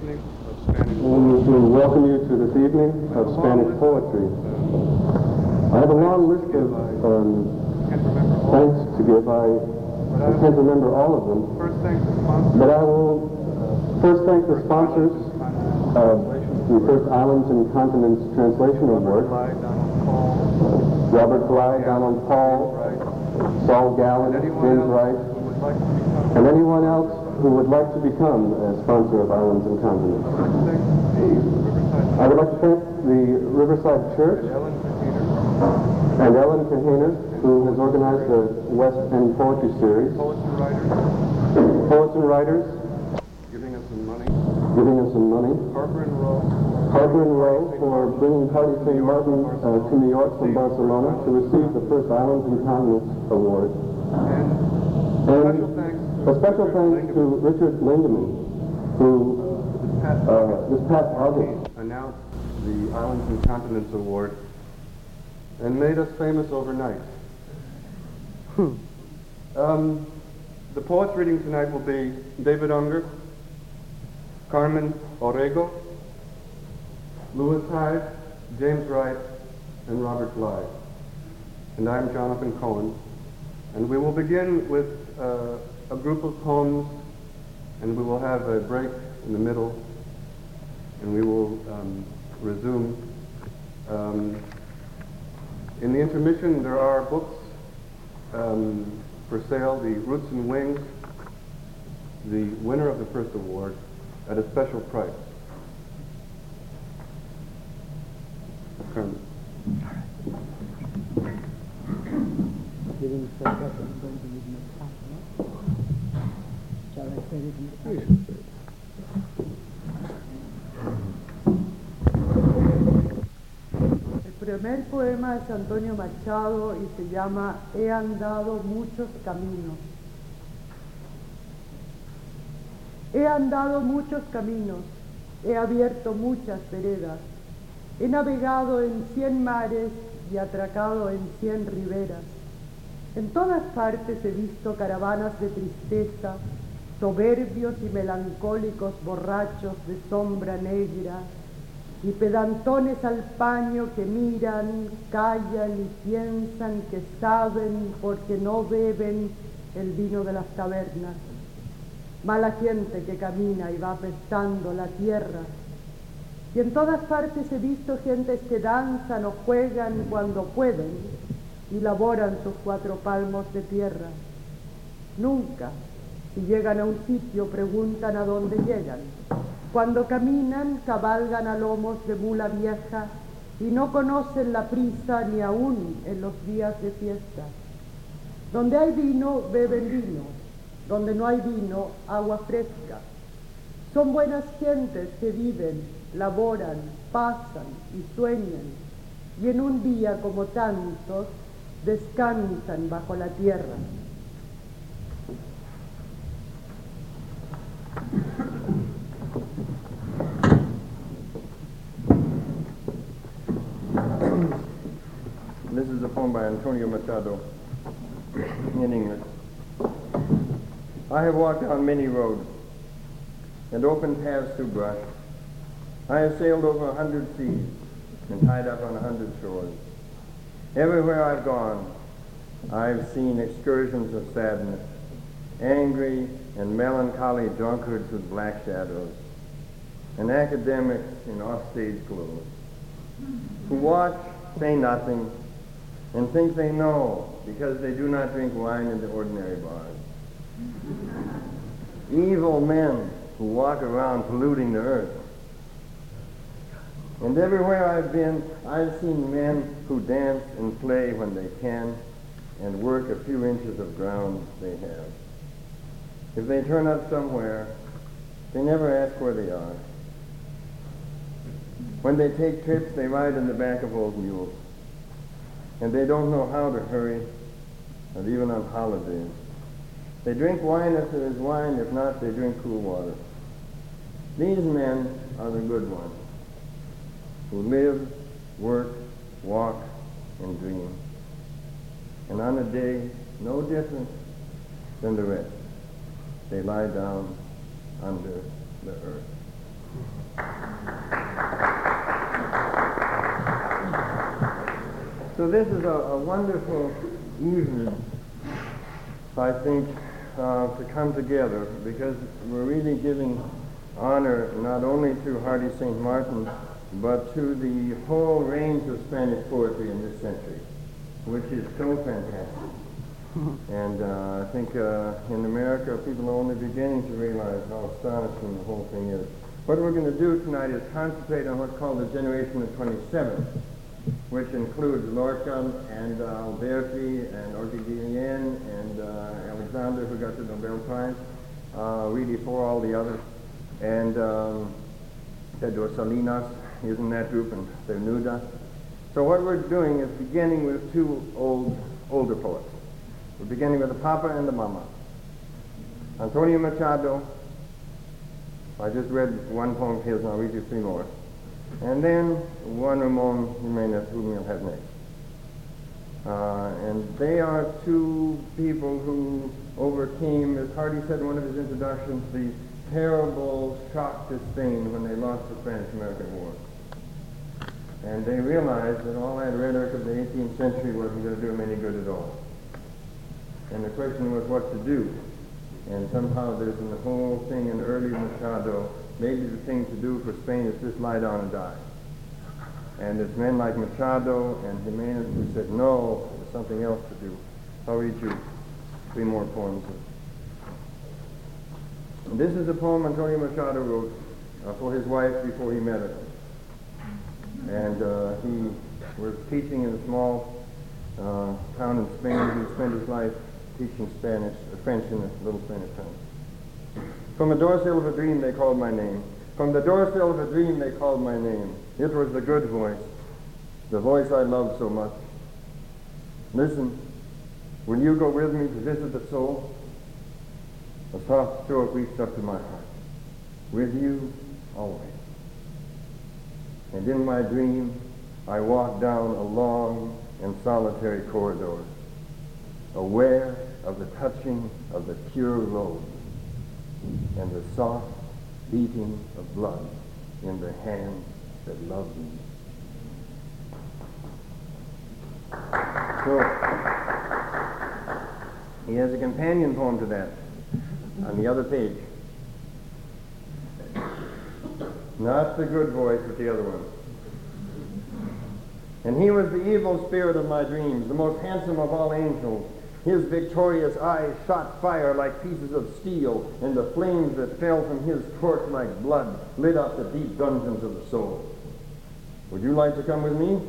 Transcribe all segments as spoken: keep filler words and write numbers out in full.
evening of Spanish We need poetry. to welcome you to this evening of Spanish poetry. I have a long list of um, thanks to give. I, I can't remember all of them. First, thank the sponsors. But I will first thank the sponsors of the First Islands and Continents Translation Award. Robert Bly, Donald Paul, Saul Gallen, James Wright, and anyone else who would like to become a sponsor of Islands and Continents. I would like to thank the Riverside Church and Ellen Kahiner, who has organized the West End Poetry Series. Poets and writers, Giving us some money. giving us some money. Harper and Row. Harper and Row for bringing Party Saint Martin uh, to New York from Barcelona to receive the first Islands and Continents Award. And And special thanks a special thanks to Richard Lindemann, who uh, this past August announced the Islands and Continents Award and made us famous overnight. um, the poets reading tonight will be David Unger, Carmen Orrego, Lewis Hyde, James Wright, and Robert Bly. And I'm Jonathan Cohen. And we will begin with uh, a group of poems, and we will have a break in the middle, and we will um, resume. Um, in the intermission, there are books um, for sale, the Roots and Wings, the winner of the first award, at a special price. Carmen. El primer poema es Antonio Machado y se llama He andado muchos caminos. He andado muchos caminos, he abierto muchas veredas, he navegado en cien mares y atracado en cien riberas. En todas partes he visto caravanas de tristeza, soberbios y melancólicos borrachos de sombra negra, y pedantones al paño que miran, callan y piensan que saben porque no beben el vino de las tabernas. Mala gente que camina y va apestando la tierra. Y en todas partes he visto gentes que danzan o juegan cuando pueden y laboran sus cuatro palmos de tierra. Nunca, si llegan a un sitio, preguntan a dónde llegan. Cuando caminan, cabalgan a lomos de mula vieja y no conocen la prisa ni aún en los días de fiesta. Donde hay vino, beben vino. Donde no hay vino, agua fresca. Son buenas gentes que viven, laboran, pasan y sueñan, y en un día como tantos, descansan bajo la tierra. This is a poem by Antonio Machado in English. I have walked on many roads and open paths through brush. I have sailed over a hundred seas and tied up on a hundred shores. Everywhere I've gone, I've seen excursions of sadness, angry and melancholy drunkards with black shadows, and academics in offstage clothes, who watch, say nothing, and think they know because they do not drink wine in the ordinary bars. Evil men who walk around polluting the earth. And everywhere I've been, I've seen men who dance and play when they can and work a few inches of ground they have. If they turn up somewhere, they never ask where they are. When they take trips, they ride in the back of old mules. And they don't know how to hurry, not even on holidays. They drink wine if there is wine, if not, they drink cool water. These men are the good ones, who live, work, walk, and dream. And on a day no different than the rest, they lie down under the earth. So this is a, a wonderful evening, I think, uh, to come together, because we're really giving honor not only to Hardy Saint Martin, but to the whole range of Spanish poetry in this century, which is so fantastic. And uh, I think uh, in America, people are only beginning to realize how astonishing the whole thing is. What we're going to do tonight is concentrate on what's called the generation of twenty-seven, which includes Lorca and uh, Alberti and Ortiguillen and uh, Alexander, who got the Nobel Prize, uh, really for all the others, and um, Pedro Salinas is in that group, and Cernuda. So what we're doing is beginning with two old, older poets. We're beginning with the Papa and the Mama. Antonio Machado. I just read one poem of his, and I'll read you three more. And then Juan Ramon Jimenez, whom you'll have next. Uh, and they are two people who overcame, as Hardy said in one of his introductions, the terrible shock to Spain when they lost the Spanish-American War. And they realized that all that rhetoric of the eighteenth century wasn't going to do them any good at all. And the question was what to do. And somehow there's in the whole thing in early Machado, maybe the thing to do for Spain is just lie down and die. And it's men like Machado and Jimenez who said, no, there's something else to do. I'll read you three more poems. And this is a poem Antonio Machado wrote uh, for his wife before he met her. And uh, he was teaching in a small uh, town in Spain. He spent his life teaching Spanish, uh, French in a little Spanish town. From the doorsill of a dream they called my name. From the doorsill of a dream they called my name. It was the good voice, the voice I loved so much. Listen, will you go with me to visit the soul? A soft stroke reached up to my heart. With you, always. And in my dream, I walked down a long and solitary corridor, aware of the touching of the pure rose and the soft beating of blood in the hands that loved me. So, he has a companion poem to that on the other page. Not the good voice, but the other one. And he was the evil spirit of my dreams, the most handsome of all angels. His victorious eyes shot fire like pieces of steel, and the flames that fell from his torch like blood lit up the deep dungeons of the soul. Would you like to come with me?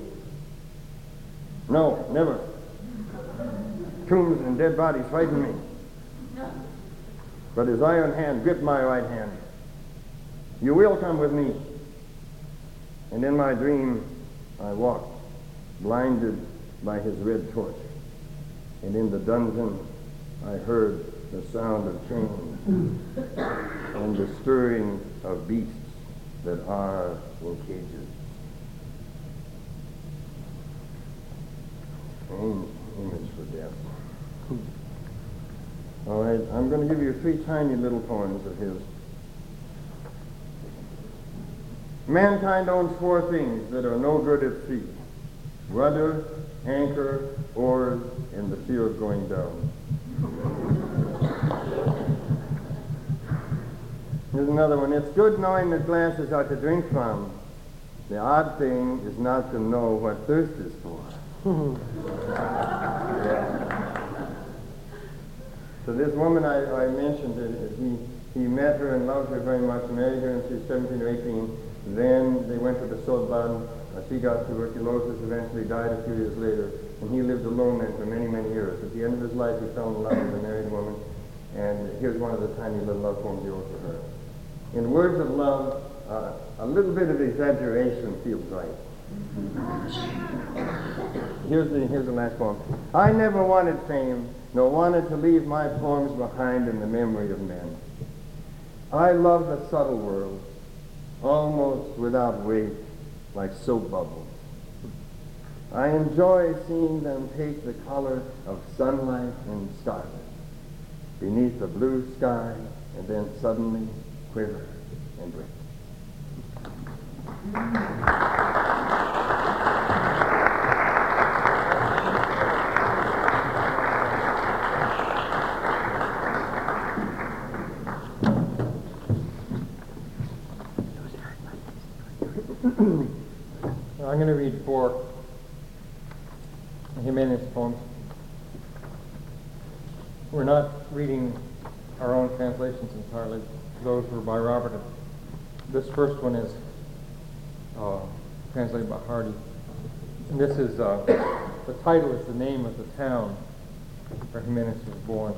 No, never. Tombs and dead bodies frighten me. But his iron hand gripped my right hand. You will come with me. And in my dream, I walked, blinded by his red torch. And in the dungeon, I heard the sound of chains and the stirring of beasts that are in cages. Strange image for death. All right, I'm going to give you three tiny little poems of his. Mankind owns four things that are no good at sea: rudder, anchor, oars, and the fear of going down. Here's another one. It's good knowing that glasses are to drink from. The odd thing is not to know what thirst is for. So this woman I, I mentioned, it, he, he met her and loved her very much, married her when she was seventeen or eighteen. Then they went to the Sorbonne. Uh, she got tuberculosis, eventually died a few years later, and he lived alone then for many, many years. At the end of his life, he fell in love with a married woman, and here's one of the tiny little love poems he wrote for her. In words of love, uh, a little bit of exaggeration feels right. Here's the, here's the last poem. I never wanted fame, nor wanted to leave my poems behind in the memory of men. I love the subtle world, almost without weight, like soap bubbles. I enjoy seeing them take the color of sunlight and starlight beneath the blue sky, and then suddenly quiver and break. I'm going to read four Jimenez poems. We're not reading our own translations entirely. Those were by Robert. This first one is uh, translated by Hardy. And this is, uh, the title is the name of the town where Jimenez was born.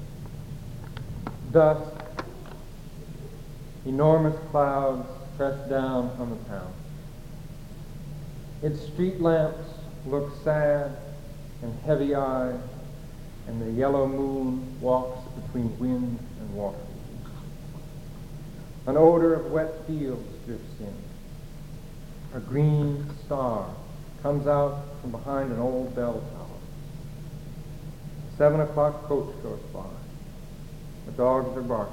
Dust, enormous clouds pressed down on the town. Its street lamps look sad and heavy-eyed, and the yellow moon walks between wind and water. An odor of wet fields drifts in. A green star comes out from behind an old bell tower. Seven o'clock coach goes by. The dogs are barking.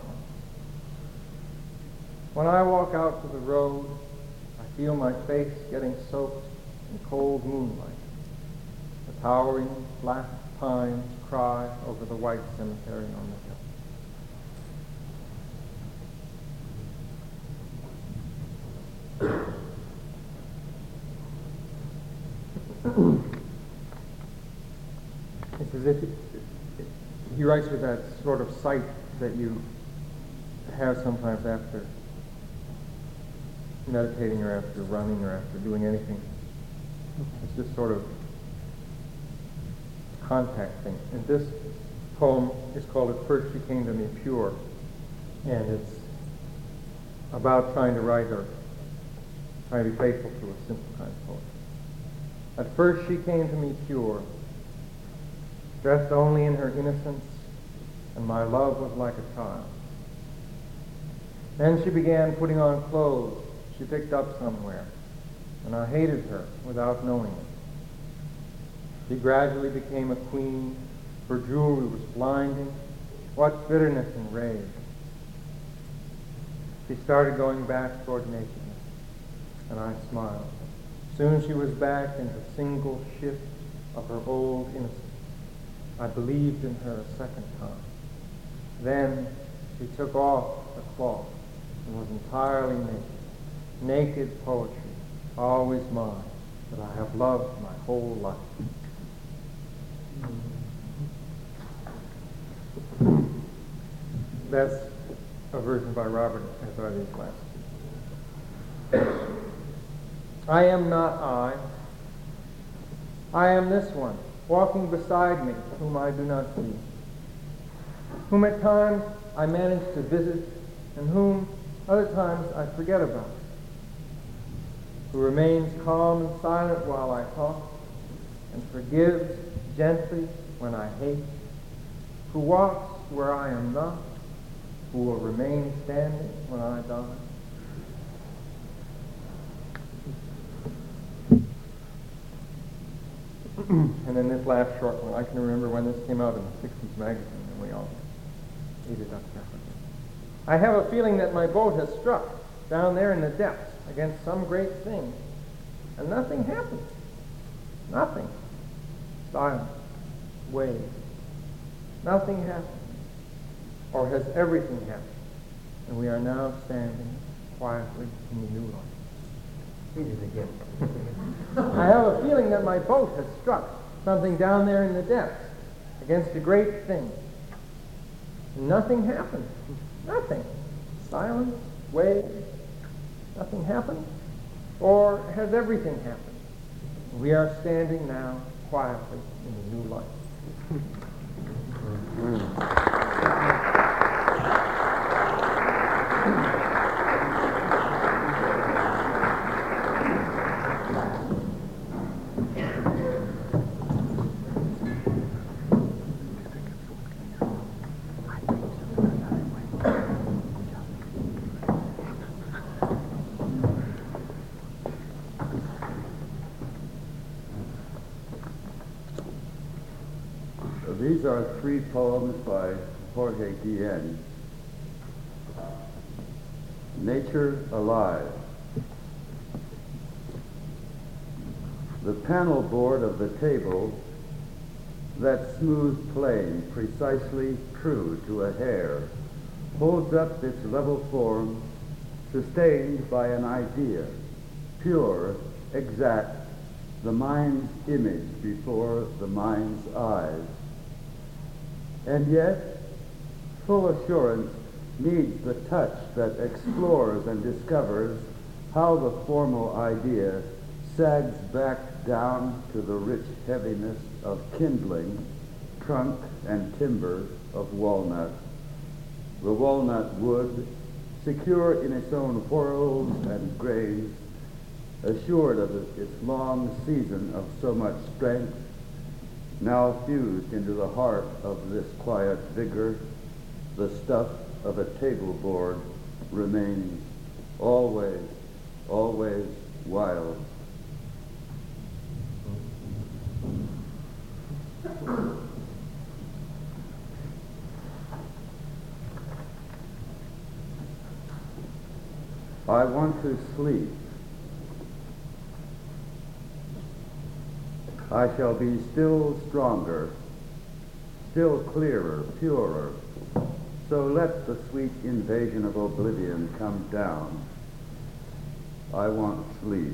When I walk out to the road, I feel my face getting soaked in cold moonlight. The towering black pines cry over the white cemetery on the hill. It's as if it, it, he writes with that sort of sight that you have sometimes after meditating or after running or after doing anything. It's this sort of contact thing. And this poem is called At First She Came to Me Pure, and it's about trying to write or trying to be faithful to a simple kind of poetry. At first she came to me pure, dressed only in her innocence, and my love was like a child. Then she began putting on clothes she picked up somewhere, and I hated her without knowing it. She gradually became a queen. Her jewelry was blinding. What bitterness and rage. She started going back toward nakedness, and I smiled. Soon she was back in the single shift of her old innocence. I believed in her a second time. Then she took off the cloth and was entirely naked. Naked poetry, always mine, that I have loved my whole life. That's a version by Robert, as are these last. I am not I. I am this one, walking beside me, whom I do not see, whom at times I manage to visit, and whom other times I forget about, who remains calm and silent while I talk, and forgives gently when I hate, who walks where I am not, who will remain standing when I die. And then this last short one, I can remember when this came out in the sixties magazine, and we all ate it up carefully. I have a feeling that my boat has struck down there in the depths against some great thing, and nothing happened. Nothing. Silence. Waves. Nothing happened. Or has everything happened? And we are now standing quietly in the new light. Read it again. I have a feeling that my boat has struck something down there in the depths against a great thing. And nothing happened. Nothing. Silence, waves. Nothing happened. Or has everything happened? We are standing now quietly in the new light. These are three poems by Jorge Guillen. Nature Alive. The panel board of the table, that smooth plane, precisely true to a hair, holds up its level form, sustained by an idea, pure, exact, the mind's image before the mind's eyes. And yet, full assurance needs the touch that explores and discovers how the formal idea sags back down to the rich heaviness of kindling, trunk and timber of walnut. The walnut wood, secure in its own whorls and grains, assured of its long season of so much strength, now fused into the heart of this quiet vigor, the stuff of a table board remains always, always wild. I want to sleep. I shall be still stronger, still clearer, purer. So let the sweet invasion of oblivion come down. I want sleep.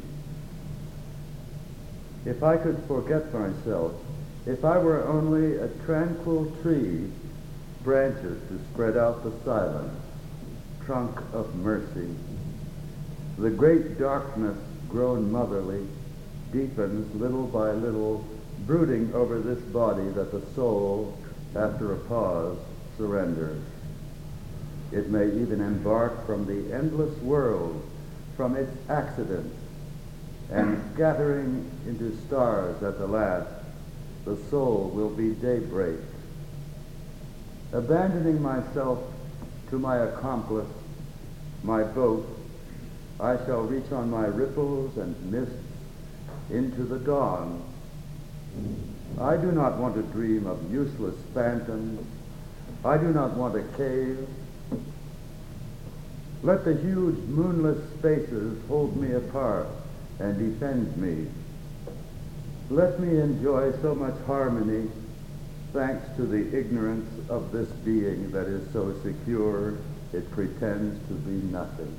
If I could forget myself, if I were only a tranquil tree, branches to spread out the silence, trunk of mercy. The great darkness, grown motherly, deepens little by little, brooding over this body that the soul, after a pause, surrenders. It may even embark from the endless world, from its accidents, and scattering into stars at the last, the soul will be daybreak. Abandoning myself to my accomplice, my boat, I shall reach on my ripples and mists into the dawn. I do not want to dream of useless phantoms. I do not want a cave. Let the huge moonless spaces hold me apart and defend me. Let me enjoy so much harmony, thanks to the ignorance of this being that is so secure it pretends to be nothing.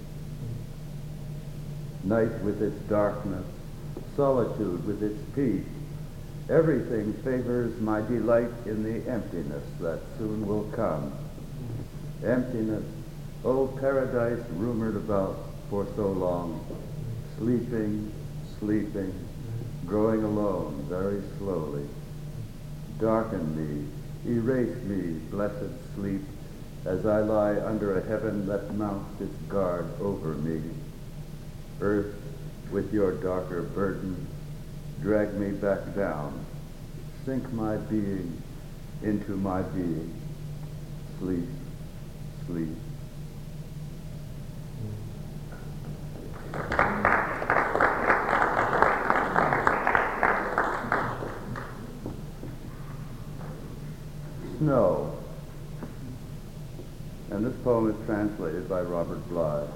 Night with its darkness, solitude with its peace, everything favors my delight in the emptiness that soon will come. Emptiness, oh paradise rumored about for so long, sleeping, sleeping, growing alone very slowly. Darken me, erase me, blessed sleep, as I lie under a heaven that mounts its guard over me. Earth, with your darker burden, drag me back down, sink my being into my being. Sleep, sleep. Snow. And this poem is translated by Robert Bly.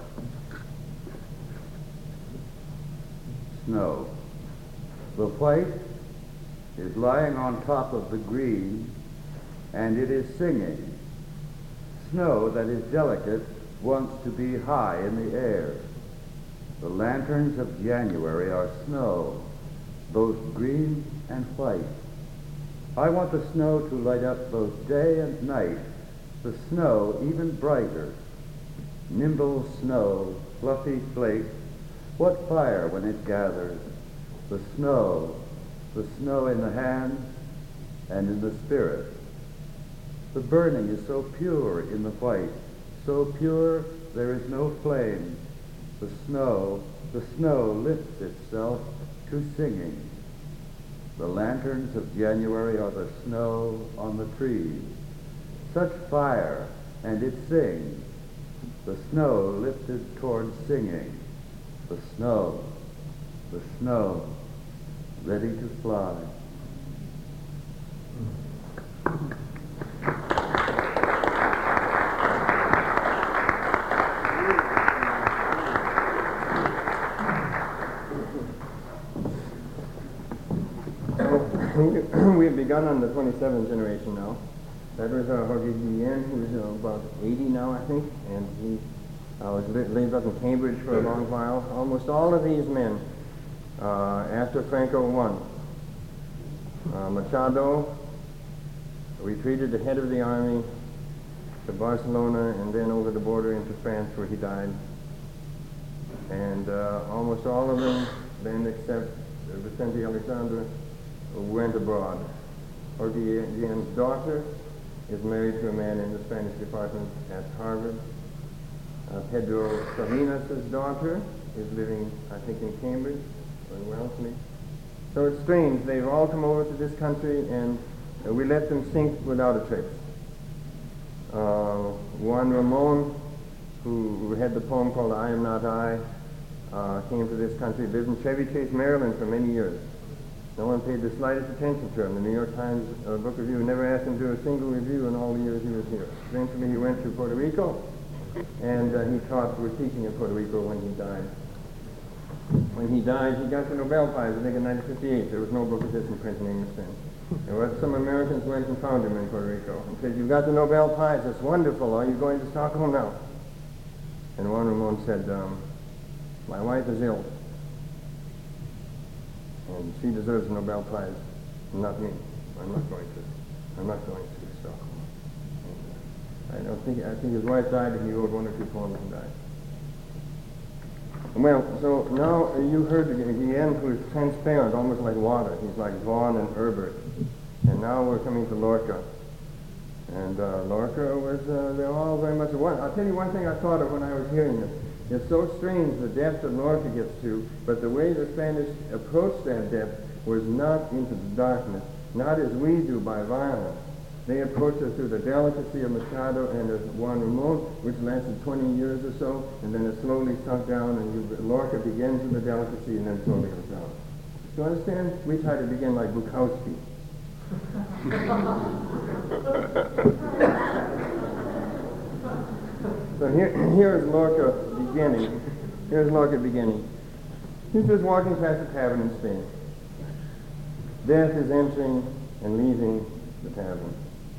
Snow. The white is lying on top of the green, and it is singing. Snow that is delicate wants to be high in the air. The lanterns of January are snow, both green and white. I want the snow to light up both day and night, the snow even brighter. Nimble snow, fluffy flakes, what fire when it gathers. The snow, the snow in the hand and in the spirit. The burning is so pure in the white, so pure there is no flame. The snow, the snow lifts itself to singing. The lanterns of January are the snow on the trees. Such fire, and it sings. The snow lifted towards singing. The snow, the snow, ready to fly. begun on the twenty-seventh generation now. That was uh, Jorge Guillen, who's uh, about eighty now, I think, and he uh, was li- lived up in Cambridge for a long while. Almost all of these men, uh, after Franco won, uh, Machado retreated ahead of the army to Barcelona and then over the border into France, where he died. And uh, almost all of them, then except uh, Vicente Alexandre, went abroad. Jorge Guillen's daughter is married to a man in the Spanish department at Harvard. Uh, Pedro Salinas' daughter is living, I think, in Cambridge or in Wellesley. So it's strange. They've all come over to this country, and uh, we let them sink without a trace. Uh, Juan Ramon, who, who had the poem called I Am Not I, uh, came to this country, lived in Chevy Chase, Maryland for many years. No one paid the slightest attention to him. The New York Times uh, Book Review never asked him to do a single review in all the years he was here. Eventually he went to Puerto Rico, and uh, he taught, was teaching in Puerto Rico when he died. When he died, he got the Nobel Prize, I think in nineteen fifty-eight. There was no book of this in print in English then. There was some Americans went and found him in Puerto Rico and said, "You got the Nobel Prize, that's wonderful. Are you going to Stockholm now?" And Juan Ramon said, um, "My wife is ill, and she deserves a Nobel Prize, not me. I'm not going to. I'm not going to Stockholm." And, uh, I don't think. I think his wife died, and he wrote one or two poems and died. Well, so now uh, you heard Guillen, who is transparent, almost like water. He's like Vaughan and Herbert. And now we're coming to Lorca. And uh, Lorca was, uh, they're all very much one. I'll tell you one thing I thought of when I was hearing this. It's so strange the depth that Lorca gets to, but the way the Spanish approached that depth was not into the darkness, not as we do by violence. They approached it through the delicacy of Machado and of Juan Ramon, which lasted twenty years or so, and then it slowly sunk down, and you, Lorca begins with the delicacy and then slowly goes down. Do you understand? We try to begin like Bukowski. So here, here's Lorca beginning. Here's Lorca beginning. He's just walking past a tavern in Spain. Death is entering and leaving the tavern.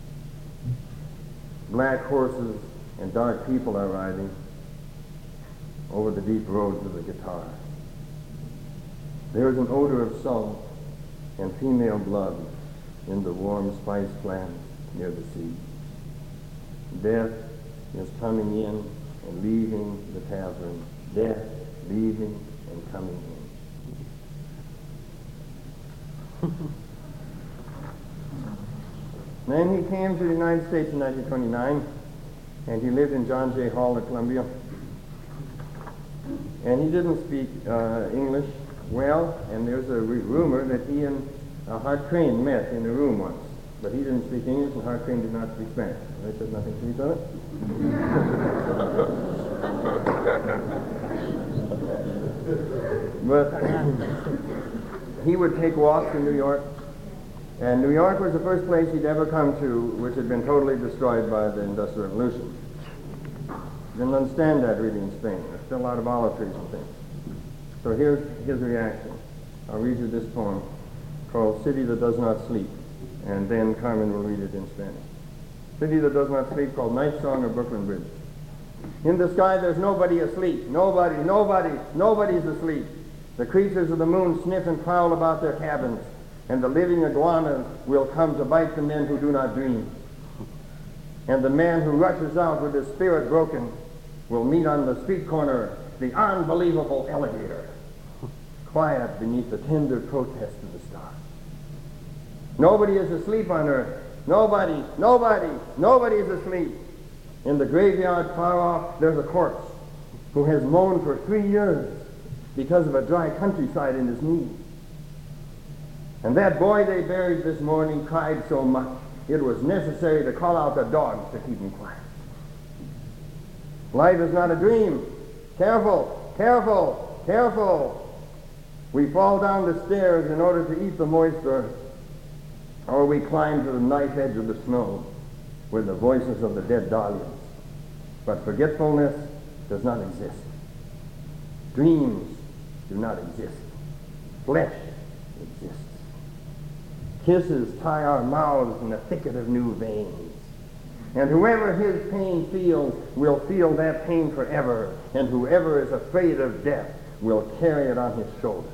Black horses and dark people are riding over the deep roads of the guitar. There is an odor of salt and female blood in the warm spice plant near the sea. Death is coming in and leaving the tavern. Death leaving and coming in. Then he came to the United States in nineteen twenty-nine, and he lived in John Jay Hall at Columbia. And he didn't speak uh, English well, and there's a re- rumor that he and uh, Hart Crane met in a room once. But he didn't speak English, and Hart Crane did not speak Spanish. They said nothing to each other. But he would take walks in New York. And New York was the first place he'd ever come to which had been totally destroyed by the Industrial Revolution. Didn't understand that really in Spain. There's still a lot of olive trees and things. So here's his reaction. I'll read you this poem called City That Does Not Sleep, and then Carmen will read it in Spanish. City That Does Not Sleep, called Night Song of Brooklyn Bridge. In the sky there's nobody asleep. Nobody, nobody, nobody's asleep. The creatures of the moon sniff and prowl about their cabins, and the living iguanas will come to bite the men who do not dream. And the man who rushes out with his spirit broken will meet on the street corner the unbelievable alligator, quiet beneath the tender protest of the stars. Nobody is asleep on earth. Nobody, nobody, nobody is asleep. In the graveyard far off, there's a corpse who has moaned for three years because of a dry countryside in his knee. And that boy they buried this morning cried so much it was necessary to call out the dogs to keep him quiet. Life is not a dream. Careful, careful, careful. We fall down the stairs in order to eat the moist earth, or we climb to the knife edge of the snow with the voices of the dead dahlias. But forgetfulness does not exist. Dreams do not exist. Flesh exists. Kisses tie our mouths in the thicket of new veins. And whoever his pain feels will feel that pain forever, and whoever is afraid of death will carry it on his shoulders.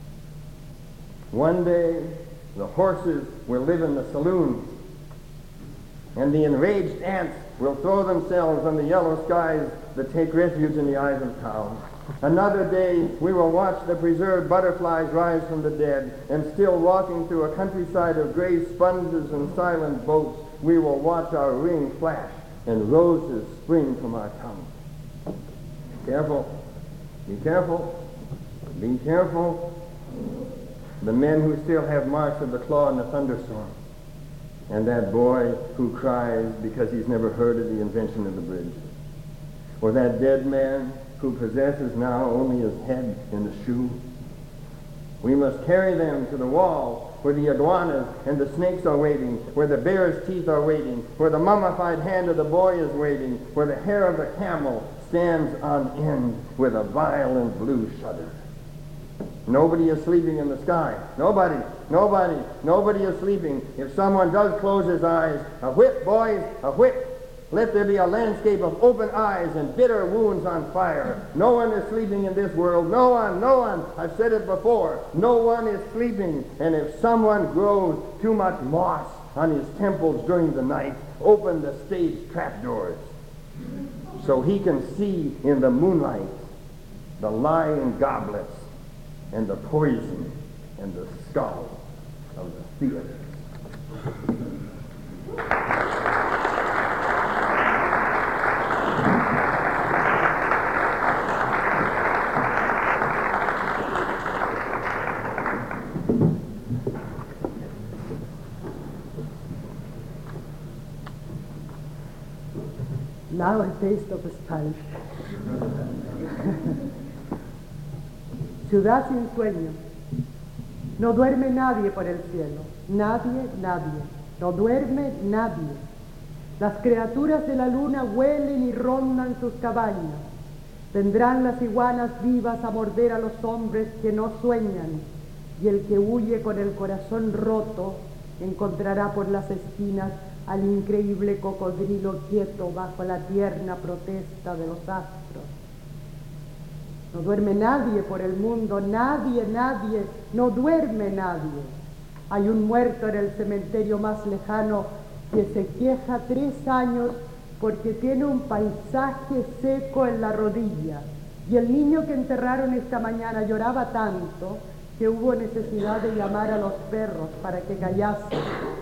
One day, the horses will live in the saloons, and the enraged ants will throw themselves on the yellow skies that take refuge in the eyes of town. Another day, we will watch the preserved butterflies rise from the dead, and still walking through a countryside of gray sponges and silent boats, we will watch our ring flash and roses spring from our tongues. Be careful, be careful, be careful. The men who still have marks of the claw in the thunderstorm, and that boy who cries because he's never heard of the invention of the bridge, or that dead man who possesses now only his head and a shoe. We must carry them to the wall where the iguanas and the snakes are waiting, where the bear's teeth are waiting, where the mummified hand of the boy is waiting, where the hair of the camel stands on end with a violent blue shudder. Nobody is sleeping in the sky. Nobody, nobody, nobody is sleeping. If someone does close his eyes, a whip, boys, a whip. Let there be a landscape of open eyes and bitter wounds on fire. No one is sleeping in this world. No one, no one. I've said it before. No one is sleeping. And if someone grows too much moss on his temples during the night, open the stage trapdoors so he can see in the moonlight the lying goblets and the poison and the skull of the theater. Now a taste of Spanish. Ciudad sin sueño. No duerme nadie por el cielo. Nadie, nadie. No duerme nadie. Las criaturas de la luna huelen y rondan sus cabañas. Vendrán las iguanas vivas a morder a los hombres que no sueñan, y el que huye con el corazón roto encontrará por las esquinas al increíble cocodrilo quieto bajo la tierna protesta de los astros. No duerme nadie por el mundo, nadie, nadie, no duerme nadie. Hay un muerto en el cementerio más lejano que se queja tres años porque tiene un paisaje seco en la rodilla, y el niño que enterraron esta mañana lloraba tanto que hubo necesidad de llamar a los perros para que callasen.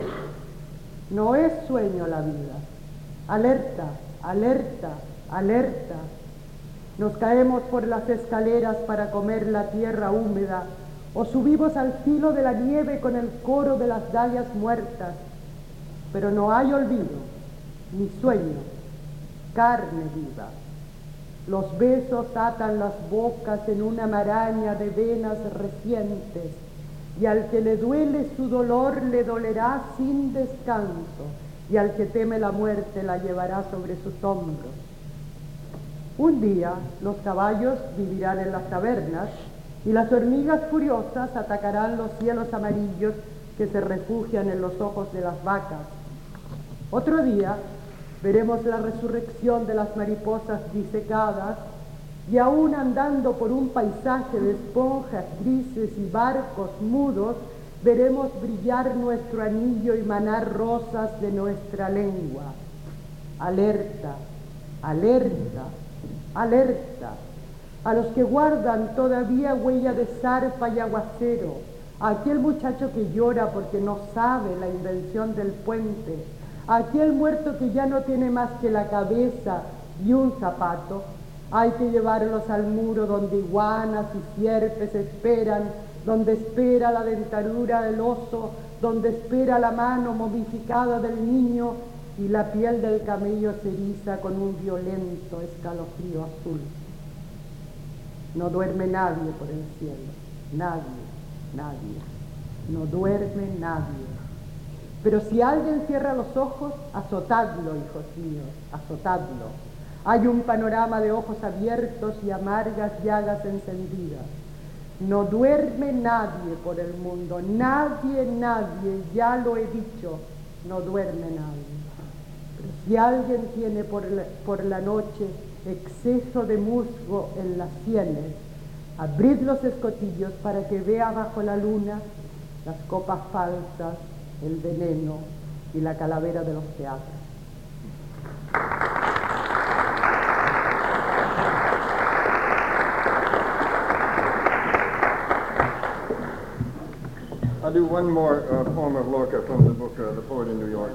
No es sueño la vida. Alerta, alerta, alerta. Nos caemos por las escaleras para comer la tierra húmeda, o subimos al filo de la nieve con el coro de las dalias muertas. Pero no hay olvido, ni sueño, carne viva. Los besos atan las bocas en una maraña de venas recientes, y al que le duele su dolor le dolerá sin descanso, y al que teme la muerte la llevará sobre sus hombros. Un día los caballos vivirán en las tabernas, y las hormigas furiosas atacarán los cielos amarillos que se refugian en los ojos de las vacas. Otro día veremos la resurrección de las mariposas disecadas, y aún andando por un paisaje de esponjas grises y barcos mudos, veremos brillar nuestro anillo y manar rosas de nuestra lengua. Alerta, alerta, alerta. A los que guardan todavía huella de zarpa y aguacero, a aquel muchacho que llora porque no sabe la invención del puente, a aquel muerto que ya no tiene más que la cabeza y un zapato, hay que llevarlos al muro donde iguanas y sierpes esperan, donde espera la dentadura del oso, donde espera la mano momificada del niño, y la piel del camello se eriza con un violento escalofrío azul. No duerme nadie por el cielo, nadie, nadie, no duerme nadie. Pero si alguien cierra los ojos, azotadlo, hijos míos, azotadlo. Hay un panorama de ojos abiertos y amargas llagas encendidas. No duerme nadie por el mundo, nadie, nadie, ya lo he dicho, no duerme nadie. Pero si alguien tiene por la, por la noche exceso de musgo en las sienes, abrid los escotillos para que vea bajo la luna las copas falsas, el veneno y la calavera de los teatros. I'll do one more uh, poem of Lorca from the book uh, The Poet in New York.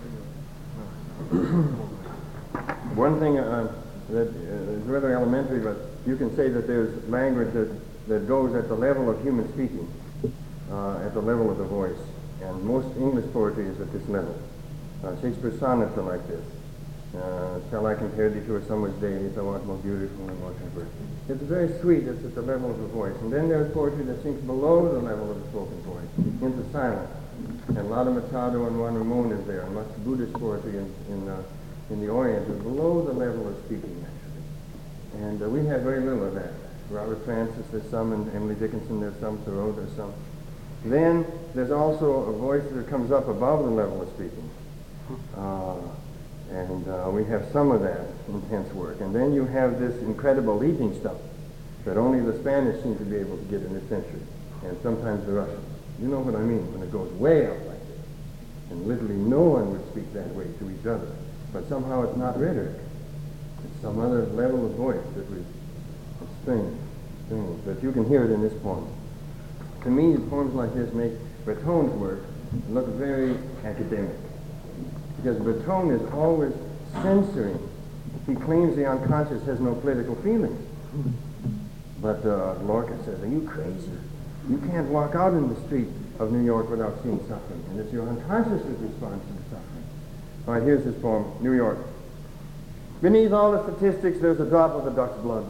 One thing uh, that uh, is rather elementary, but you can say that there's language that, that goes at the level of human speaking, uh, at the level of the voice. And most English poetry is at this level. Uh, Shakespeare's sonnets are like this. Uh, shall I compare thee to a summer's day, thou art more beautiful and more temperate. It's very sweet, it's at the level of the voice. And then there's poetry that sinks below the level of the spoken voice, into silence. And Lada Machado and Juan Ramon is there, and much Buddhist poetry in, in, uh, in the Orient is below the level of speaking, actually. And uh, we have very little of that. Robert Francis, there's some, and Emily Dickinson, there's some, Thoreau, there's some. Then there's also a voice that comes up above the level of speaking. Uh, and uh, we have some of that intense work. And then you have this incredible leaping stuff that only the Spanish seem to be able to get in this century, and sometimes the Russians. You know what I mean, when it goes way up like this. And literally no one would speak that way to each other. But somehow it's not rhetoric. It's some other level of voice that we, it's strange, strange. But you can hear it in this poem. To me, poems like this make Breton's work look very academic. Because Breton is always censoring. He claims the unconscious has no political feelings. But uh, Lorca says, are you crazy? You can't walk out in the street of New York without seeing suffering. And it's your unconscious that responds to the suffering. All right, here's his poem, New York. Beneath all the statistics, there's a drop of the duck's blood.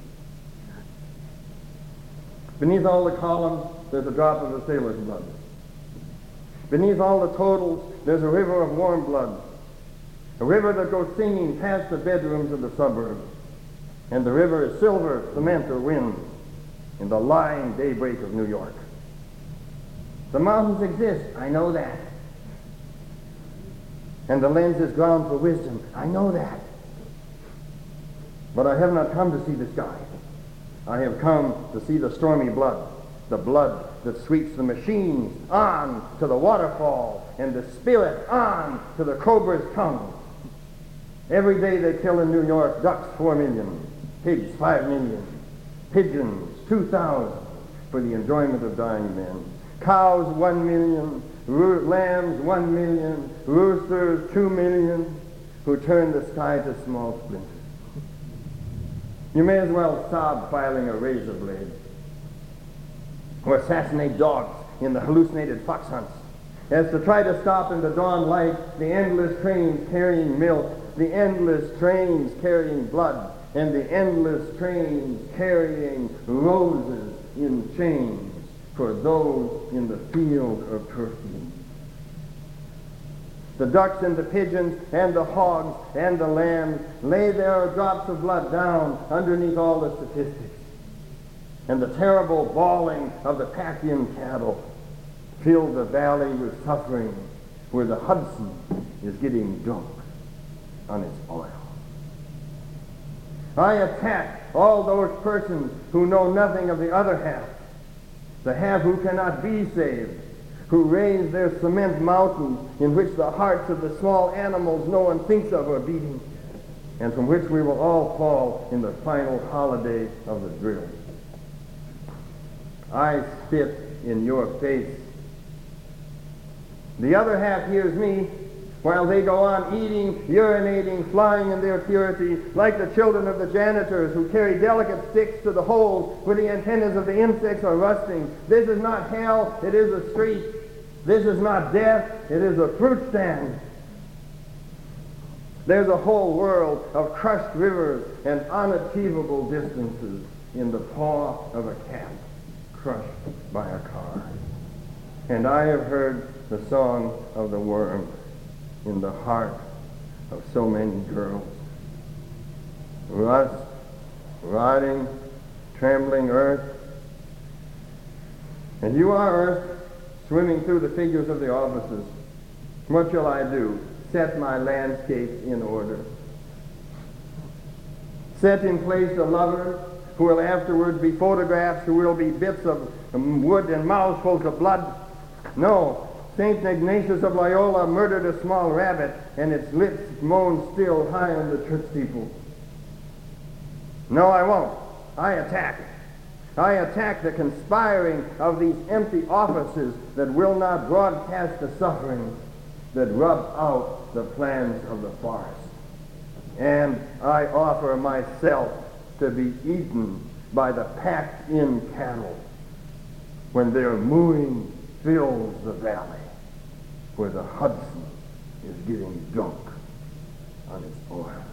Beneath all the columns, there's a drop of the sailor's blood. Beneath all the totals, there's a river of warm blood. A river that goes singing past the bedrooms of the suburbs. And the river is silver, cement, or wind in the lying daybreak of New York. The mountains exist, I know that. And the lens is ground for wisdom, I know that. But I have not come to see the sky. I have come to see the stormy blood, the blood that sweeps the machines on to the waterfall and the spirit on to the cobra's tongue. Every day they kill in New York ducks four million, pigs five million, pigeons two thousand for the enjoyment of dying men, cows one million, roo- lambs one million, roosters two million, who turn the sky to small splinters. You may as well sob filing a razor blade, or assassinate dogs in the hallucinated fox hunts, as to try to stop in the dawn light the endless trains carrying milk, the endless trains carrying blood, and the endless trains carrying roses in chains for those in the field of perfume. The ducks and the pigeons and the hogs and the lambs lay their drops of blood down underneath all the statistics. And the terrible bawling of the Pathian cattle filled the valley with suffering, where the Hudson is getting drunk on its oil. I attack all those persons who know nothing of the other half, the half who cannot be saved, who raise their cement mountains in which the hearts of the small animals no one thinks of are beating, and from which we will all fall in the final holiday of the drill. I spit in your face. The other half hears me while they go on eating, urinating, flying in their purity, like the children of the janitors who carry delicate sticks to the holes where the antennas of the insects are rusting. This is not hell, it is a street. This is not death, it is a fruit stand. There's a whole world of crushed rivers and unachievable distances in the paw of a cat crushed by a car. And I have heard the song of the worm in the heart of so many girls. Rust, rotting, trembling earth, And you are earth, swimming through the figures of the offices. What shall I do? Set my landscape in order. Set in place a lover who will afterwards be photographs, who will be bits of wood and mouthfuls of blood. No, Saint Ignatius of Loyola murdered a small rabbit, and its lips moaned still high on the church steeple. No, I won't. I attack. I attack the conspiring of these empty offices that will not broadcast the sufferings that rub out the plans of the farce. And I offer myself to be eaten by the packed-in cattle when their mooing fills the valley where the Hudson is getting drunk on its oil.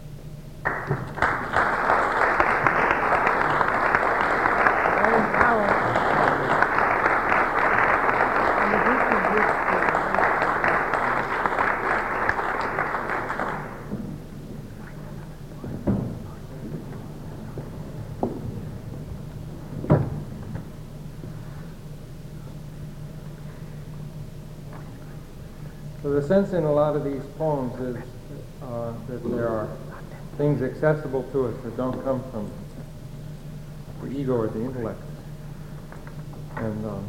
So the sense in a lot of these poems is uh, that there are things accessible to us that don't come from the ego or the intellect. And um,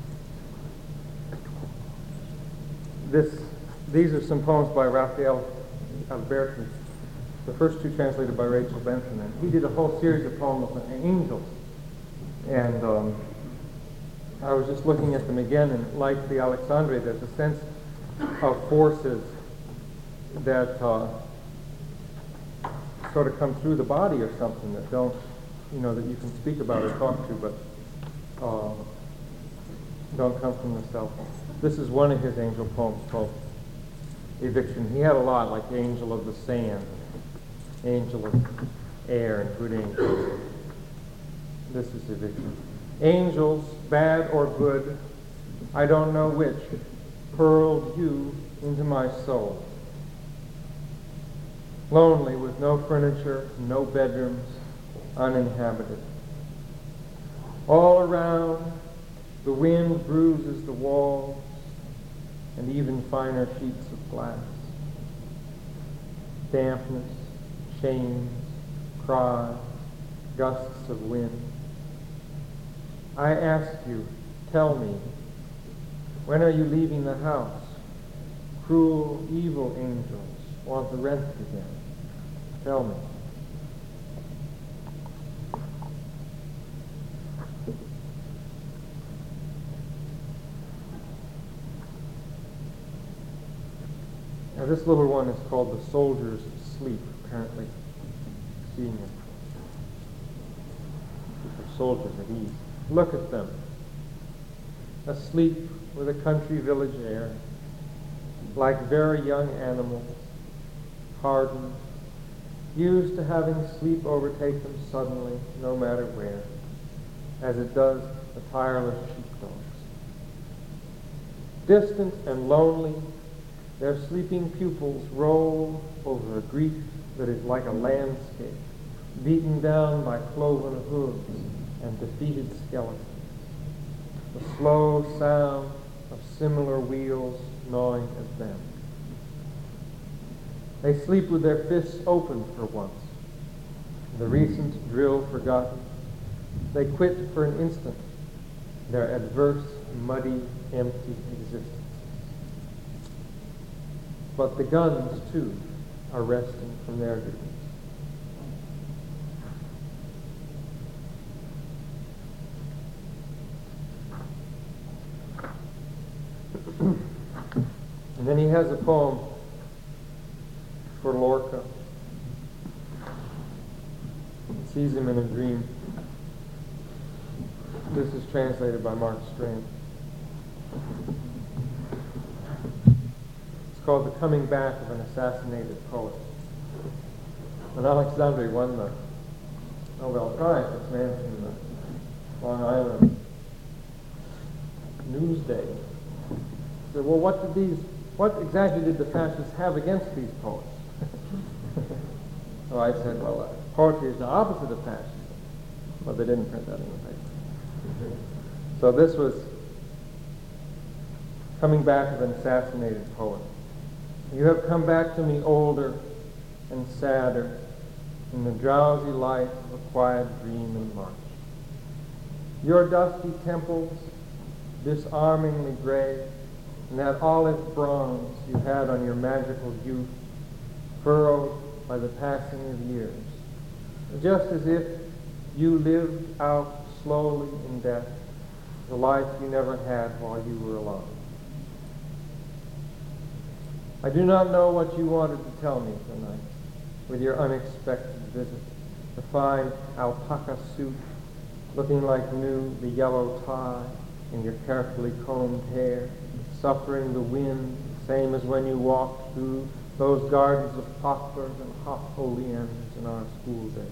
this, these are some poems by Raphael Alberti, the first two translated by Rachel Benson. And he did a whole series of poems on angels. And um, I was just looking at them again, and like the Alexandre, there's a sense of forces that uh, sort of come through the body or something that don't, you know, that you can speak about or talk to, but uh, don't come from the self. This is one of his angel poems called Eviction. He had a lot, like Angel of the Sand, Angel of Air, and Good Angel. This is Eviction. Angels, bad or good, I don't know which, hurled you into my soul. Lonely, with no furniture, no bedrooms, uninhabited. All around, the wind bruises the walls and even finer sheets of glass. Dampness, chains, cries, gusts of wind. I ask you, tell me, when are you leaving the house? Cruel, evil angels want the rent again. Tell me. Now this little one is called The Soldier's Sleep, apparently. Seeing it. For soldiers at ease. Look at them. Asleep with a country village air, like very young animals, hardened, used to having sleep overtake them suddenly, no matter where, as it does the tireless sheepdogs. Distant and lonely, their sleeping pupils roll over a grief that is like a landscape, beaten down by cloven hooves and defeated skeletons. The slow sound of similar wheels gnawing at them. They sleep with their fists open for once, the recent drill forgotten. They quit for an instant their adverse, muddy, empty existence. But the guns, too, are resting from their duties. And then he has a poem for Lorca. He sees him in a dream. This is translated by Mark Strand. It's called The Coming Back of an Assassinated Poet. When Alexandre won the Nobel Prize, this man from the Long Island Newsday said, well, what did these, what exactly did the fascists have against these poets? So I said, well, uh, poetry is the opposite of fascism. But they didn't print that in the paper. So this was coming back of an assassinated poet. You have come back to me older and sadder in the drowsy light of a quiet dream in March. Your dusty temples, disarmingly gray, and that olive bronze you had on your magical youth, furrowed by the passing of years, just as if you lived out slowly in death the life you never had while you were alive. I do not know what you wanted to tell me tonight with your unexpected visit. The fine alpaca suit, looking like new, the yellow tie, and your carefully combed hair, suffering the wind, same as when you walked through those gardens of poplars and hop oleanders in our school days.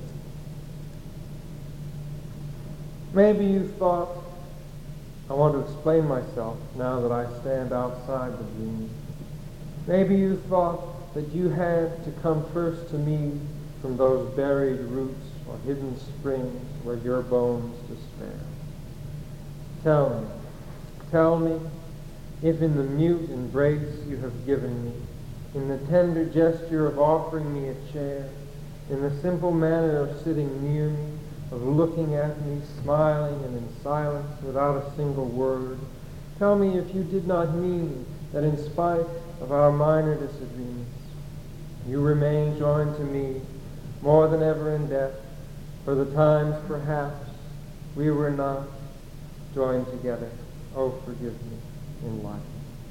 Maybe you thought, I want to explain myself now that I stand outside the dream. Maybe you thought that you had to come first to me from those buried roots or hidden springs where your bones despair. Tell me, tell me, if in the mute embrace you have given me, in the tender gesture of offering me a chair, in the simple manner of sitting near me, of looking at me, smiling and in silence without a single word, tell me if you did not mean that in spite of our minor disagreements, you remain joined to me more than ever in death, for the times perhaps we were not joined together. Oh, forgive me, in life.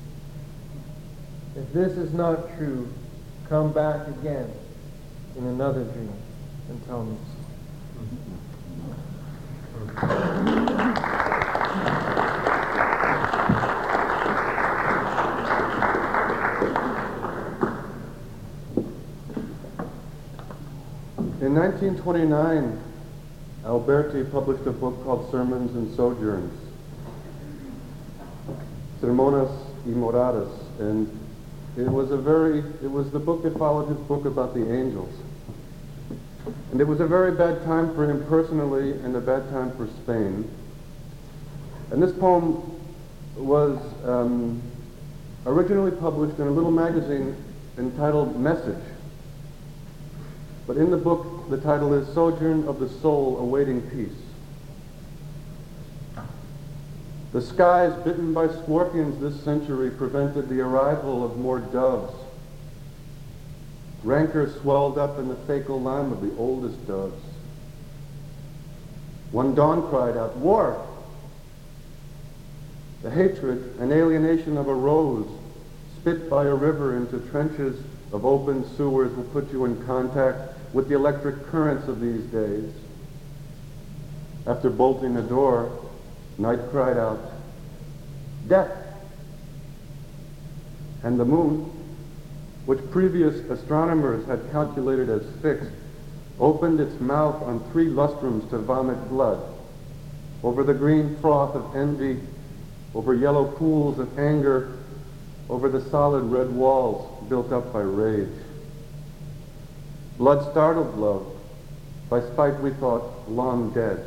If this is not true, come back again in another dream and tell me so. In nineteen twenty-nine, Alberti published a book called Sermons and Sojourns, Sermones y Moradas, and it was a very, it was the book that followed his book about the angels. And it was a very bad time for him personally and a bad time for Spain. And this poem was um, originally published in a little magazine entitled Message. But in the book, the title is Sojourn of the Soul Awaiting Peace. The skies bitten by scorpions this century prevented the arrival of more doves. Rancor swelled up in the fecal lime of the oldest doves. One dawn cried out, war! The hatred and alienation of a rose spit by a river into trenches of open sewers will put you in contact with the electric currents of these days. After bolting the door, night cried out, death! And the moon, which previous astronomers had calculated as fixed, opened its mouth on three lustrums to vomit blood over the green froth of envy, over yellow pools of anger, over the solid red walls built up by rage. Blood startled love, by spite we thought long dead.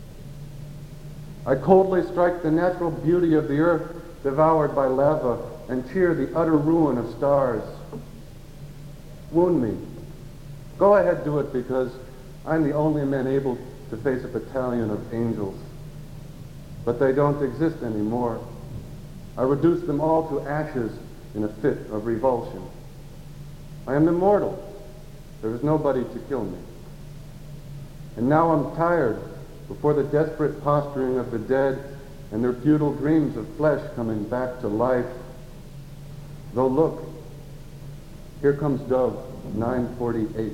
I coldly strike the natural beauty of the earth devoured by lava and cheer the utter ruin of stars. Wound me. Go ahead, do it, because I'm the only man able to face a battalion of angels. But they don't exist anymore. I reduce them all to ashes in a fit of revulsion. I am immortal. There is nobody to kill me. And now I'm tired before the desperate posturing of the dead and their futile dreams of flesh coming back to life. Though look, here comes Dove nine forty-eight.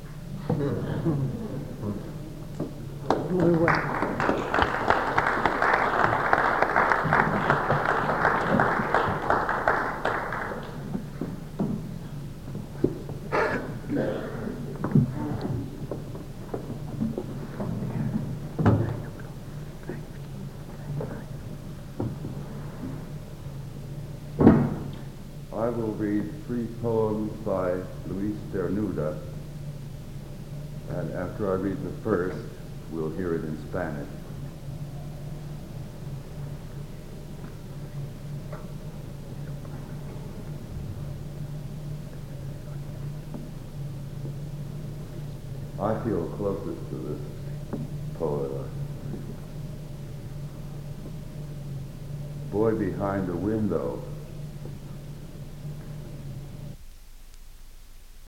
Muy bueno. I will read three poems by Luis Cernuda, and after I read the first, we'll hear it in Spanish. I feel closest to this poet. Boy behind the window